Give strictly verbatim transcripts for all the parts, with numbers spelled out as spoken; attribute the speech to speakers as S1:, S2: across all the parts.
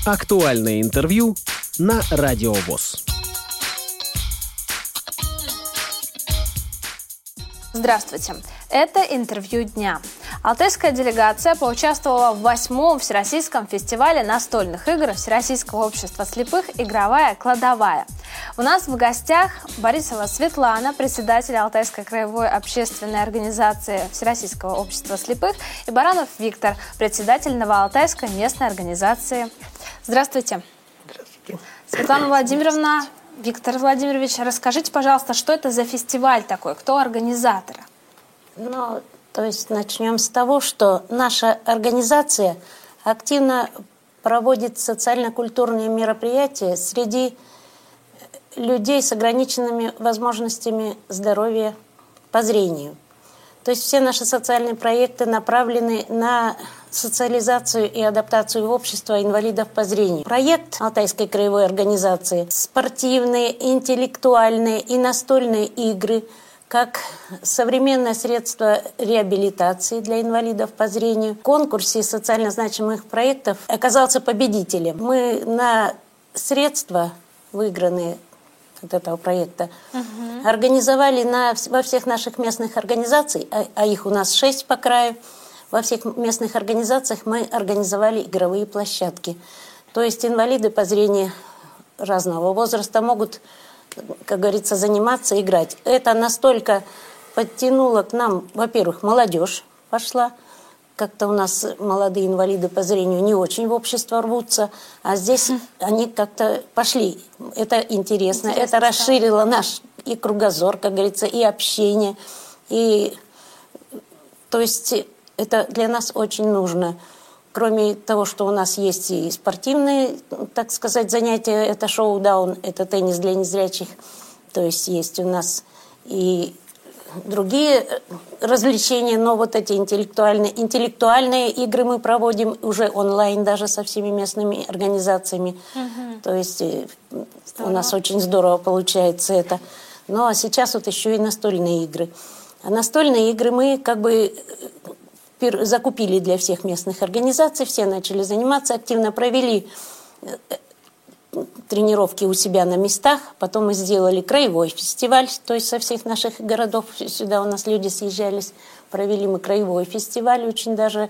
S1: Актуальное интервью на Радио ВОС.
S2: Здравствуйте. Это интервью дня. Алтайская делегация поучаствовала в восьмом Всероссийском фестивале настольных игр Всероссийского общества слепых «Игровая кладовая». У нас в гостях Борисова Светлана, председатель Алтайской краевой общественной организации Всероссийского общества слепых, и Баранов Виктор, председатель Новоалтайской местной организации. Здравствуйте.
S3: Здравствуйте.
S2: Светлана Владимировна, Виктор Владимирович, расскажите, пожалуйста, что это за фестиваль такой, кто организатор?
S3: Ну, то есть начнем с того, что наша организация активно проводит социально-культурные мероприятия среди людей с ограниченными возможностями здоровья по зрению. То есть все наши социальные проекты направлены на социализацию и адаптацию в общество инвалидов по зрению. Проект Алтайской краевой организации – спортивные, интеллектуальные и настольные игры, как современное средство реабилитации для инвалидов по зрению. В конкурсе социально значимых проектов оказался победителем. Мы на средства, выигранные от этого проекта, угу. организовали на, во всех наших местных организациях, а, а их у нас шесть по краю, во всех местных организациях мы организовали игровые площадки. То есть инвалиды по зрению разного возраста могут, как говорится, заниматься, играть. Это настолько подтянуло к нам, во-первых, молодежь пошла. Как-то у нас молодые инвалиды по зрению не очень в общество рвутся, а здесь mm. они как-то пошли. Это интересно, интересно это расширило стало. Наш и кругозор, как говорится, и общение. И, то есть это для нас очень нужно. Кроме того, что у нас есть и спортивные, так сказать, занятия, это шоу-даун, это теннис для незрячих. То есть есть у нас и другие развлечения, но вот эти интеллектуальные, интеллектуальные игры мы проводим уже онлайн даже со всеми местными организациями. Угу. То есть здорово. У нас очень здорово получается это. Ну а сейчас вот еще и настольные игры. А настольные игры мы как бы закупили для всех местных организаций, все начали заниматься, активно провели тренировки у себя на местах. Потом мы сделали краевой фестиваль, то есть со всех наших городов сюда у нас люди съезжались. Провели мы краевой фестиваль, очень даже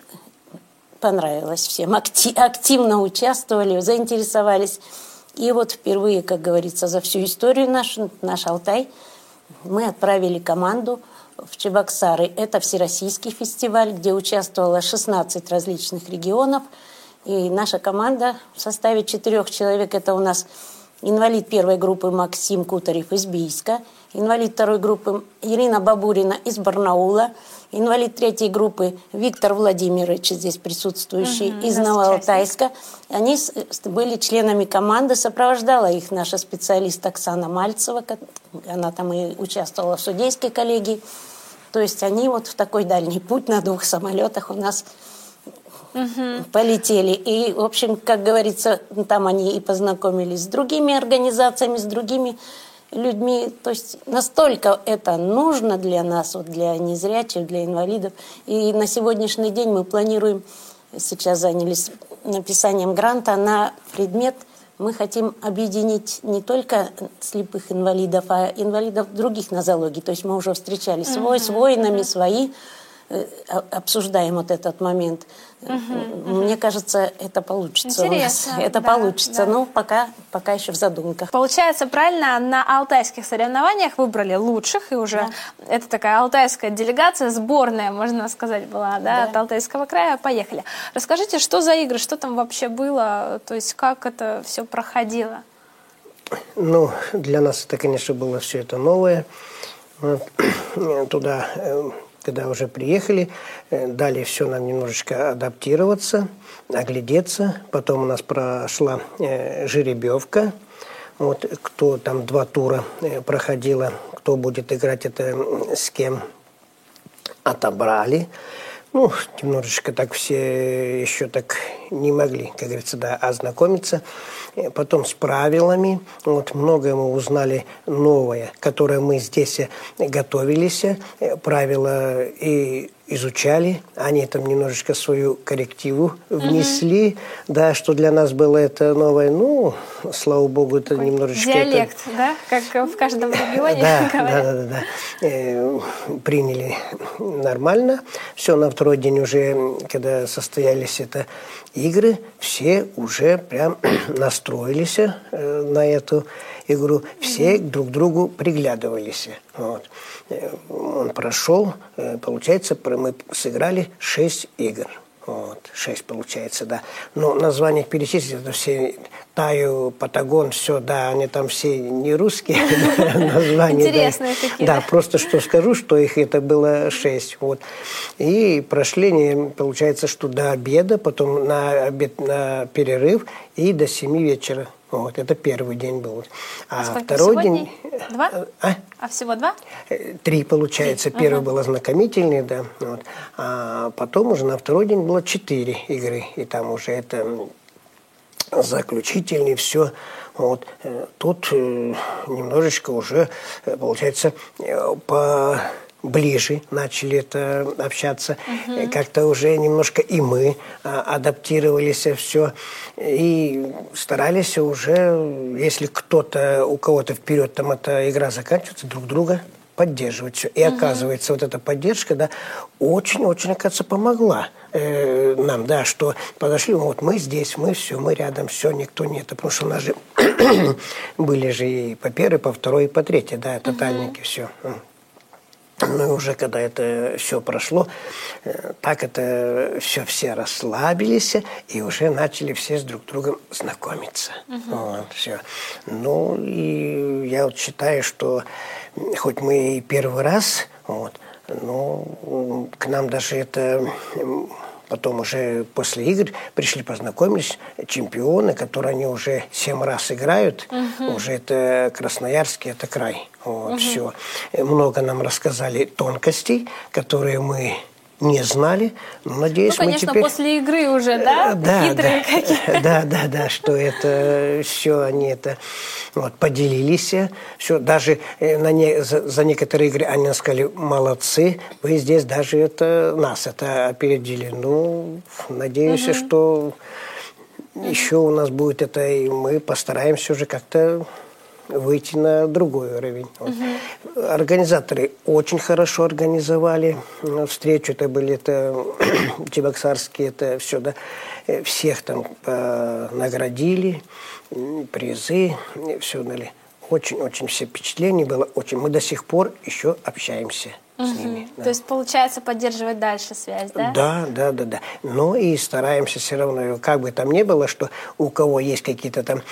S3: понравилось всем. Активно участвовали, заинтересовались. И вот впервые, как говорится, за всю историю нашу, наш Алтай, мы отправили команду в Чебоксары. Это всероссийский фестиваль, где участвовало шестнадцать различных регионов. И наша команда в составе четырех человек, это у нас инвалид первой группы Максим Кутарев из Бийска, инвалид второй группы Ирина Бабурина из Барнаула, инвалид третьей группы Виктор Владимирович, здесь присутствующий, угу, из Новоалтайска. Они были членами команды, сопровождала их наша специалист Оксана Мальцева, она там и участвовала в судейской коллегии. То есть они вот в такой дальний путь на двух самолетах у нас угу. полетели. И, в общем, как говорится, там они и познакомились с другими организациями, с другими людьми. То есть настолько это нужно для нас, вот для незрячих, для инвалидов. И на сегодняшний день мы планируем, сейчас занялись написанием гранта на предмет. Мы хотим объединить не только слепых инвалидов, а инвалидов других нозологий. То есть мы уже встречались uh-huh. с воинами, uh-huh. свои, обсуждаем вот этот момент. Uh-huh, uh-huh. Мне кажется, это получится.
S2: Интересно.
S3: У нас. Это
S2: да,
S3: получится,
S2: да.
S3: но пока, пока еще в задумках.
S2: Получается, правильно, на алтайских соревнованиях выбрали лучших, и уже да. это такая алтайская делегация, сборная, можно сказать, была, да, да. от Алтайского края. Поехали. Расскажите, что за игры, что там вообще было, то есть как это все проходило?
S4: Ну, для нас это, конечно, было все это новое. Туда... Когда уже приехали, дали все нам немножечко адаптироваться, оглядеться. Потом у нас прошла жеребьевка. Вот, кто там два тура проходила, кто будет играть, это с кем отобрали. Ну, немножечко так все еще так не могли, как говорится, да, ознакомиться. Потом с правилами, вот многое мы узнали новое, которое мы здесь готовились, правила и изучали, они там немножечко свою коррективу внесли, угу. да, что для нас было это новое, ну, слава богу, это такой немножечко...
S2: Диалект,
S4: это...
S2: да, как в каждом регионе
S4: да,
S2: говорят.
S4: Да, да, да, да. Приняли нормально. Все, на второй день уже, когда состоялись это игры, все уже прям настроились на эту игру, все mm-hmm. друг к другу приглядывались. Вот. Он прошел, получается, мы сыграли шесть игр. Вот, шесть получается, да. Но названия перечислить, это все Таю, Патагон, все, да, они там все не русские названия.
S2: Интересные такие.
S4: Да, просто что скажу, что их это было шесть. Вот. И прошли, получается, что до обеда, потом на обед, на перерыв и до семи вечера. Вот, это первый день был. А,
S2: а
S4: второй день...
S2: Дней? Два?
S4: А?
S2: а всего два?
S4: Три, получается. Три. Первый ага. был ознакомительный, да. Вот. А потом уже на второй день было четыре игры. И там уже это заключительный, все. Вот. Тут немножечко уже, получается, по... ближе начали это общаться, uh-huh. как-то уже немножко и мы а, адаптировались, все, и старались уже, если кто-то, у кого-то вперед там эта игра заканчивается, друг друга поддерживать все. И uh-huh. оказывается, вот эта поддержка, да, очень-очень, оказывается, помогла э, нам, да, что подошли, вот мы здесь, мы все, мы рядом, все, никто нет, потому что у нас же были же и по первой, по второй, и по третьей, да, тотальники, uh-huh. все. Ну и уже когда это все прошло, так это все, все расслабились и уже начали все с друг другом знакомиться. Uh-huh. Вот, все. Ну и я вот считаю, что хоть мы и первый раз, вот, но к нам даже это... Потом уже после игр пришли, познакомились чемпионы, которые они уже семь раз играют. Uh-huh. Уже это Красноярский, это край. Вот, uh-huh. все. Много нам рассказали тонкостей, которые мы не знали. Но, надеюсь,
S2: ну, конечно,
S4: мы теперь...
S2: после игры уже, да?
S4: Да,
S2: хитрые
S4: да,
S2: какие-то.
S4: Да, да, да, что это все они это вот, поделились. Все, даже на не, за, за некоторые игры они сказали, молодцы, вы здесь даже это нас это опередили. Ну, надеюсь, угу. что еще у нас будет это, и мы постараемся уже как-то выйти на другой уровень. Угу. Организаторы очень хорошо организовали встречу. Это были это, чебоксарские, это все, да, всех там э, наградили, призы, все дали. Очень-очень все впечатления было. Очень. Мы до сих пор еще общаемся. С ними,
S2: да. То есть, получается, поддерживать дальше связь, да?
S4: Да, да, да, да. Но и стараемся все равно, как бы там ни было, что у кого есть какие-то там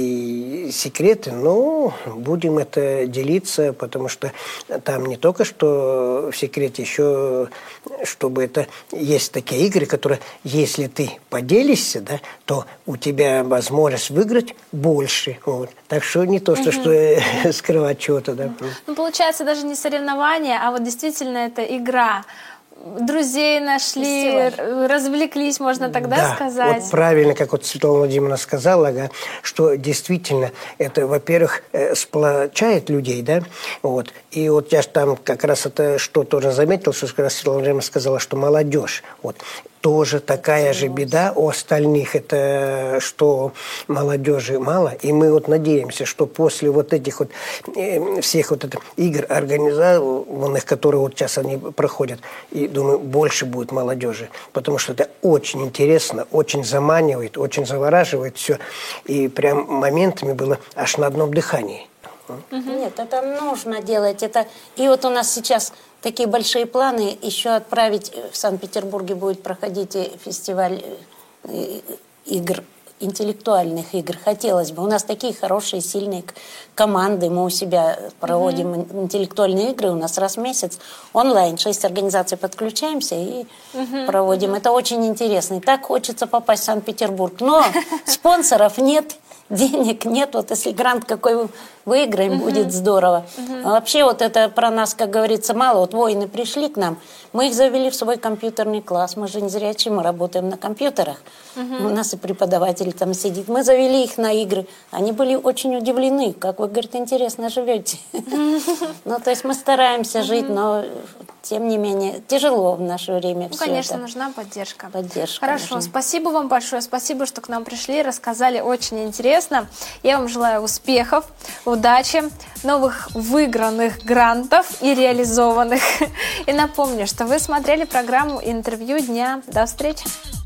S4: и секреты, но будем это делиться, потому что там не только что в секрете, еще чтобы это... Есть такие игры, которые, если ты поделишься, да, то у тебя возможность выиграть больше. Вот. Так что не то, что, угу. что скрывать чего-то, да.
S2: Ну, получается, даже не соревнование, а вот действительно это игра. Друзей нашли, фестиваль. Развлеклись, можно тогда
S4: да,
S2: сказать.
S4: Вот правильно, как вот Светлана Владимировна сказала, ага, что действительно это, во-первых, сплочает людей, да, вот. И вот я же там как раз это что тоже заметил, что как раз Светлана Владимировна сказала, что молодежь, вот. Тоже такая же беда у остальных, это что молодежи мало. И мы вот надеемся, что после вот этих вот э, всех вот этих игр организованных, которые вот сейчас они проходят, и думаю, больше будет молодежи. Потому что это очень интересно, очень заманивает, очень завораживает все. И прям моментами было аж на одном дыхании.
S3: Нет, это нужно делать. Это... И вот у нас сейчас такие большие планы еще отправить. В Санкт-Петербурге будет проходить фестиваль игр, интеллектуальных игр. Хотелось бы. У нас такие хорошие, сильные команды. Мы у себя проводим mm-hmm. интеллектуальные игры. У нас раз в месяц онлайн. Шесть организаций подключаемся и mm-hmm. проводим. Mm-hmm. Это очень интересно. И так хочется попасть в Санкт-Петербург. Но спонсоров нет. Денег нет, вот если грант какой выиграем, угу. будет здорово. Угу. А вообще вот это про нас, как говорится, мало. Вот воины пришли к нам, мы их завели в свой компьютерный класс. Мы же не зрячие, мы работаем на компьютерах. Угу. У нас и преподаватель там сидит. Мы завели их на игры. Они были очень удивлены, как вы, говорит, интересно живете. Ну, то есть мы стараемся жить, но тем не менее тяжело в наше время все это.
S2: Ну, конечно, нужна поддержка.
S3: Поддержка.
S2: Хорошо, спасибо вам большое. Спасибо, что к нам пришли, рассказали очень интересно. Я вам желаю успехов, удачи, новых выигранных грантов и реализованных. И напомню, что вы смотрели программу «Интервью дня». До встречи!